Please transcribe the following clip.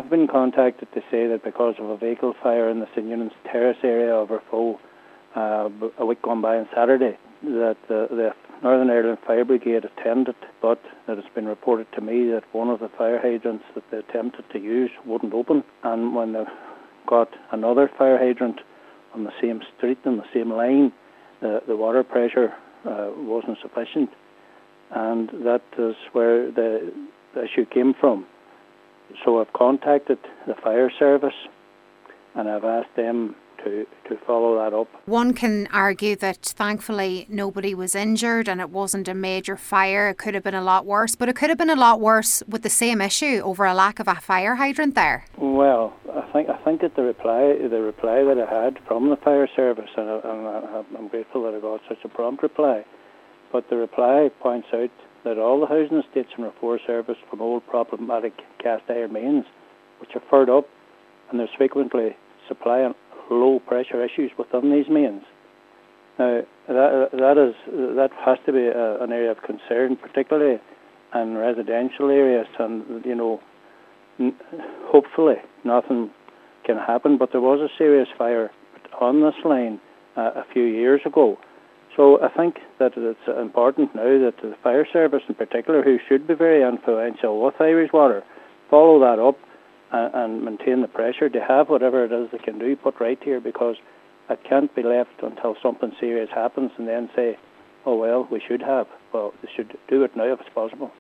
I've been contacted to say that because of a vehicle fire in the St Eunan's Terrace area of Arfo a week gone by on Saturday, that the Northern Ireland Fire Brigade attended, but that it's been reported to me that one of the fire hydrants that they attempted to use wouldn't open, and when they got another fire hydrant on the same street, on the same line, the water pressure wasn't sufficient, and that is where the issue came from. So I've contacted the fire service and I've asked them to follow that up. One can argue that thankfully nobody was injured and it wasn't a major fire. It could have been a lot worse, but it could have been a lot worse with the same issue over a lack of a fire hydrant there. Well, I think that the reply that I had from the fire service, and I'm grateful that I got such a prompt reply, but the reply points out that all the housing estates in Arfo service from old problematic cast iron mains, which are furred up, and there's frequently supply and low pressure issues within these mains. Now that has to be an area of concern, particularly in residential areas, and hopefully nothing can happen. But there was a serious fire on this line a few years ago. So I think that it's important now that the fire service in particular, who should be very influential with Irish Water, follow that up and maintain the pressure to have whatever it is they can do put right here, because it can't be left until something serious happens and then say, oh well, we should have. Well, they should do it now if it's possible.